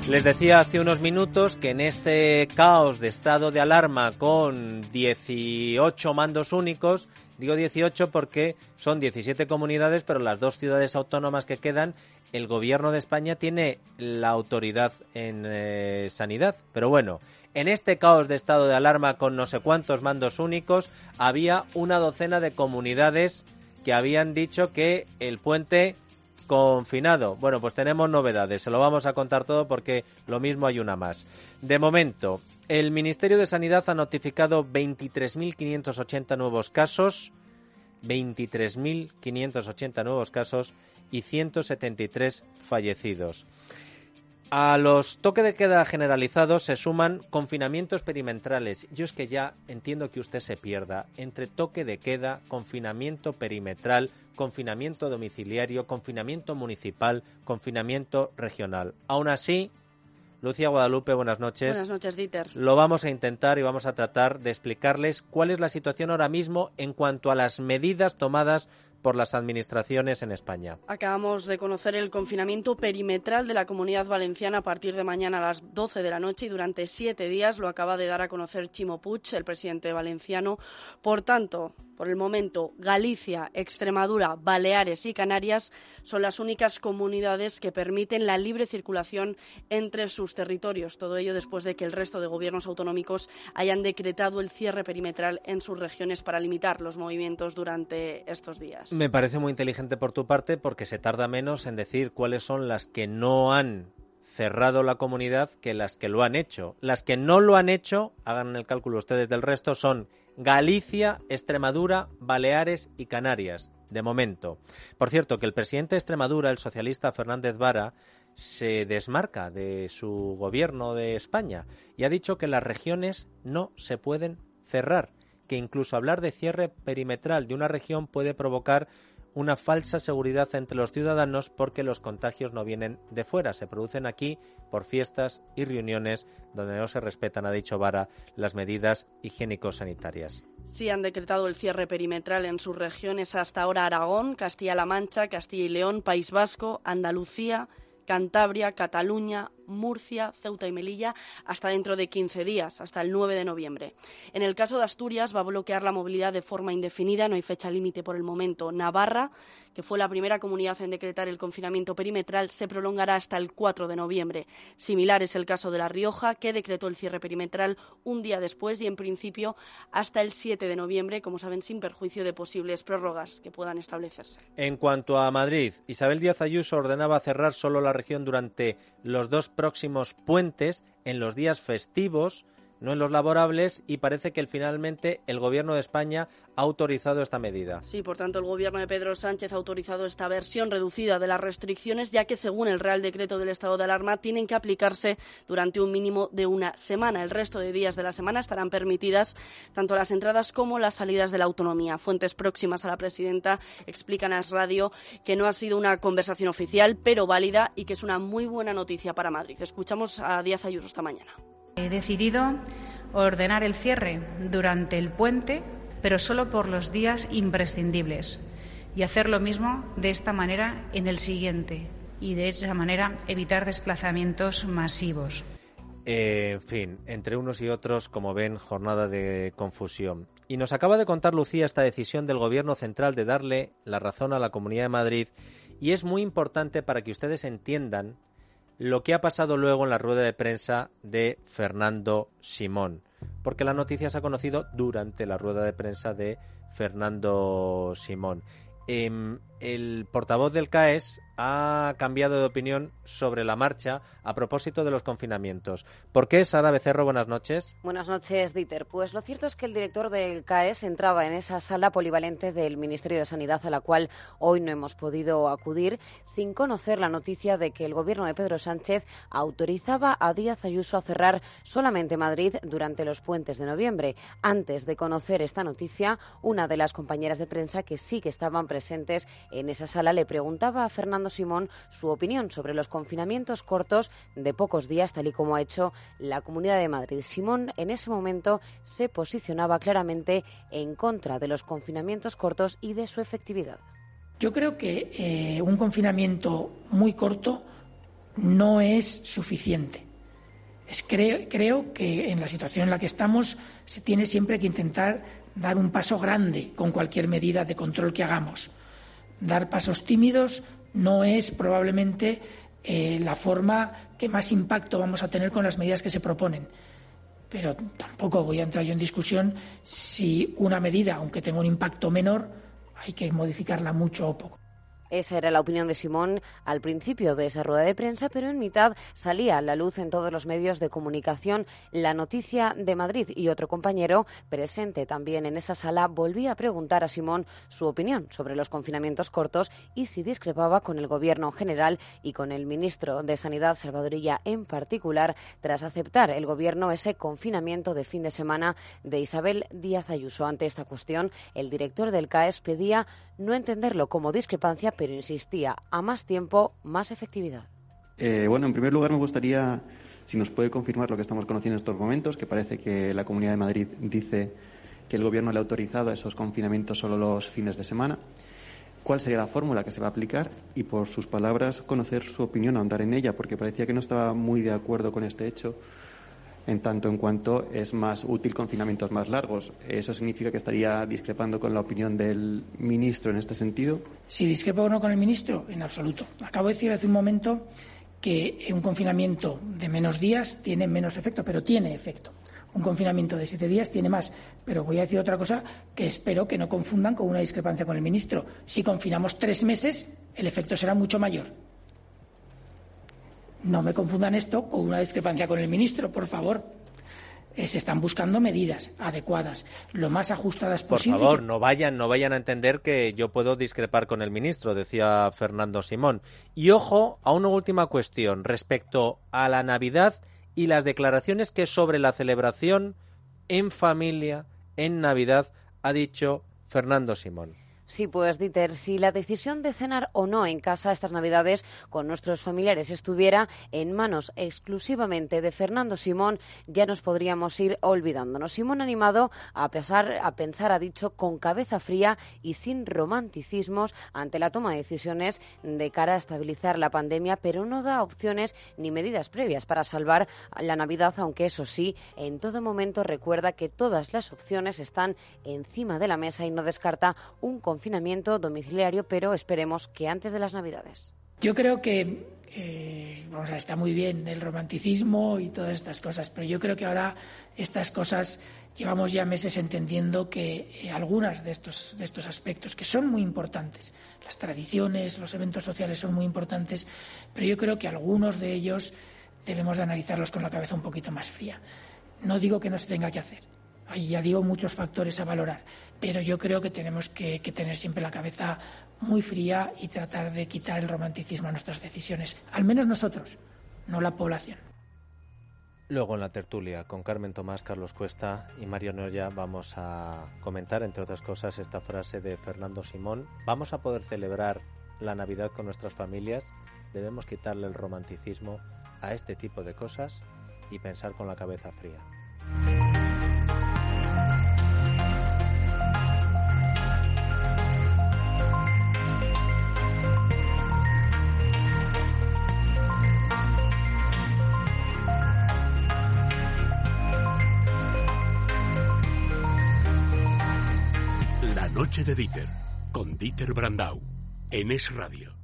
Les decía hace unos minutos que en este caos de estado de alarma con 18 mandos únicos, digo 18 porque son 17 comunidades, pero las 2 ciudades autónomas que quedan, el gobierno de España tiene la autoridad en sanidad. Pero bueno, en este caos de estado de alarma con no sé cuántos mandos únicos, había una docena de comunidades que habían dicho que el puente confinado. Bueno, pues tenemos novedades, se lo vamos a contar todo porque lo mismo hay una más. De momento, el Ministerio de Sanidad ha notificado 23.580 nuevos casos, 23.580 nuevos casos y 173 fallecidos. A los toques de queda generalizados se suman confinamientos perimetrales. Yo es que ya entiendo que usted se pierda entre toque de queda, confinamiento perimetral, confinamiento domiciliario, confinamiento municipal, confinamiento regional. Aún así, Lucía Guadalupe, buenas noches. Buenas noches, Dieter. Lo vamos a intentar y vamos a tratar de explicarles cuál es la situación ahora mismo en cuanto a las medidas tomadas por las administraciones en España. Acabamos de conocer el confinamiento perimetral de la Comunidad Valenciana a partir de mañana a las 12 de la noche y durante 7 días. Lo acaba de dar a conocer Ximo Puig, el presidente valenciano. Por tanto, por el momento, Galicia, Extremadura, Baleares y Canarias son las únicas comunidades que permiten la libre circulación entre sus territorios. Todo ello después de que el resto de gobiernos autonómicos hayan decretado el cierre perimetral en sus regiones para limitar los movimientos durante estos días. Me parece muy inteligente por tu parte porque se tarda menos en decir cuáles son las que no han cerrado la comunidad que las que lo han hecho. Las que no lo han hecho, hagan el cálculo ustedes del resto, son Galicia, Extremadura, Baleares y Canarias, de momento. Por cierto, que el presidente de Extremadura, el socialista Fernández Vara, se desmarca de su gobierno de España y ha dicho que las regiones no se pueden cerrar, que incluso hablar de cierre perimetral de una región puede provocar una falsa seguridad entre los ciudadanos porque los contagios no vienen de fuera, se producen aquí por fiestas y reuniones donde no se respetan, ha dicho Vara, las medidas higiénico-sanitarias. Sí han decretado el cierre perimetral en sus regiones hasta ahora Aragón, Castilla-La Mancha, Castilla y León, País Vasco, Andalucía, Cantabria, Cataluña, Murcia, Ceuta y Melilla hasta dentro de 15 días, hasta el 9 de noviembre. En el caso de Asturias va a bloquear la movilidad de forma indefinida, no hay fecha límite por el momento. Navarra, que fue la primera comunidad en decretar el confinamiento perimetral, se prolongará hasta el 4 de noviembre. Similar es el caso de La Rioja, que decretó el cierre perimetral un día después y en principio hasta el 7 de noviembre, como saben, sin perjuicio de posibles prórrogas que puedan establecerse. En cuanto a Madrid, Isabel Díaz Ayuso ordenaba cerrar solo la región durante los 2 próximos puentes en los días festivos, no en los laborables, y parece que finalmente el Gobierno de España ha autorizado esta medida. Sí, por tanto, el Gobierno de Pedro Sánchez ha autorizado esta versión reducida de las restricciones, ya que según el Real Decreto del Estado de Alarma tienen que aplicarse durante un mínimo de una semana. El resto de días de la semana estarán permitidas tanto las entradas como las salidas de la autonomía. Fuentes próximas a la presidenta explican a Es Radio que no ha sido una conversación oficial, pero válida y que es una muy buena noticia para Madrid. Escuchamos a Díaz Ayuso esta mañana. He decidido ordenar el cierre durante el puente, pero solo por los días imprescindibles, y hacer lo mismo de esta manera en el siguiente, y de esa manera evitar desplazamientos masivos. En fin, entre unos y otros, como ven, jornada de confusión. Y nos acaba de contar Lucía esta decisión del Gobierno central de darle la razón a la Comunidad de Madrid, y es muy importante para que ustedes entiendan lo que ha pasado luego en la rueda de prensa de Fernando Simón, porque la noticia se ha conocido durante la rueda de prensa de Fernando Simón. El portavoz del CAES ha cambiado de opinión sobre la marcha a propósito de los confinamientos. ¿Por qué, Sara Becerro? Buenas noches. Buenas noches, Dieter. Pues lo cierto es que el director del CAES entraba en esa sala polivalente del Ministerio de Sanidad, a la cual hoy no hemos podido acudir, sin conocer la noticia de que el Gobierno de Pedro Sánchez autorizaba a Díaz Ayuso a cerrar solamente Madrid durante los puentes de noviembre. Antes de conocer esta noticia, una de las compañeras de prensa que sí que estaban presentes en esa sala le preguntaba a Fernando Simón su opinión sobre los confinamientos cortos de pocos días, tal y como ha hecho la Comunidad de Madrid. Simón en ese momento se posicionaba claramente en contra de los confinamientos cortos y de su efectividad. Yo creo que un confinamiento muy corto no es suficiente. Creo que en la situación en la que estamos se tiene siempre que intentar dar un paso grande con cualquier medida de control que hagamos. Dar pasos tímidos no es probablemente la forma que más impacto vamos a tener con las medidas que se proponen. Pero tampoco voy a entrar yo en discusión si una medida, aunque tenga un impacto menor, hay que modificarla mucho o poco. Esa era la opinión de Simón al principio de esa rueda de prensa, pero en mitad salía a la luz en todos los medios de comunicación la noticia de Madrid y otro compañero presente también en esa sala volvía a preguntar a Simón su opinión sobre los confinamientos cortos y si discrepaba con el Gobierno general y con el ministro de Sanidad, Salvador Illa, en particular, tras aceptar el Gobierno ese confinamiento de fin de semana de Isabel Díaz Ayuso. Ante esta cuestión, el director del CAES pedía no entenderlo como discrepancia, pero insistía a más tiempo, más efectividad. Bueno, en primer lugar me gustaría, si nos puede confirmar lo que estamos conociendo en estos momentos, que parece que la Comunidad de Madrid dice que el Gobierno le ha autorizado esos confinamientos solo los fines de semana. ¿Cuál sería la fórmula que se va a aplicar? Y por sus palabras, conocer su opinión, ahondar en ella, porque parecía que no estaba muy de acuerdo con este hecho, en tanto en cuanto es más útil confinamientos más largos. ¿Eso significa que estaría discrepando con la opinión del ministro en este sentido? Si discrepo o no con el ministro, en absoluto. Acabo de decir hace un momento que un confinamiento de menos días tiene menos efecto, pero tiene efecto. Un confinamiento de 7 días tiene más. Pero voy a decir otra cosa que espero que no confundan con una discrepancia con el ministro. Si confinamos 3 meses, el efecto será mucho mayor. No me confundan esto con una discrepancia con el ministro, por favor. Se están buscando medidas adecuadas, lo más ajustadas posible. Por favor, no vayan a entender que yo puedo discrepar con el ministro, decía Fernando Simón. Y ojo a una última cuestión respecto a la Navidad y las declaraciones que sobre la celebración en familia, en Navidad, ha dicho Fernando Simón. Sí, pues Dieter, si la decisión de cenar o no en casa estas Navidades con nuestros familiares estuviera en manos exclusivamente de Fernando Simón, ya nos podríamos ir olvidándonos. Simón animado a pensar, ha dicho, con cabeza fría y sin romanticismos ante la toma de decisiones de cara a estabilizar la pandemia, pero no da opciones ni medidas previas para salvar la Navidad, aunque eso sí, en todo momento recuerda que todas las opciones están encima de la mesa y no descarta un confinamiento domiciliario, pero esperemos que antes de las Navidades. Yo creo que está muy bien el romanticismo y todas estas cosas, pero yo creo que ahora estas cosas llevamos ya meses entendiendo que algunas de estos aspectos que son muy importantes, las tradiciones, los eventos sociales son muy importantes, pero yo creo que algunos de ellos debemos de analizarlos con la cabeza un poquito más fría. No digo que no se tenga que hacer. Hay, ya digo, muchos factores a valorar, pero yo creo que tenemos que tener siempre la cabeza muy fría y tratar de quitar el romanticismo a nuestras decisiones, al menos nosotros, no la población. Luego en la tertulia con Carmen Tomás, Carlos Cuesta y Mario Noya vamos a comentar, entre otras cosas, esta frase de Fernando Simón. ¿Vamos a poder celebrar la Navidad con nuestras familias? Debemos quitarle el romanticismo a este tipo de cosas y pensar con la cabeza fría. La noche de Dieter, con Dieter Brandau, en Es Radio.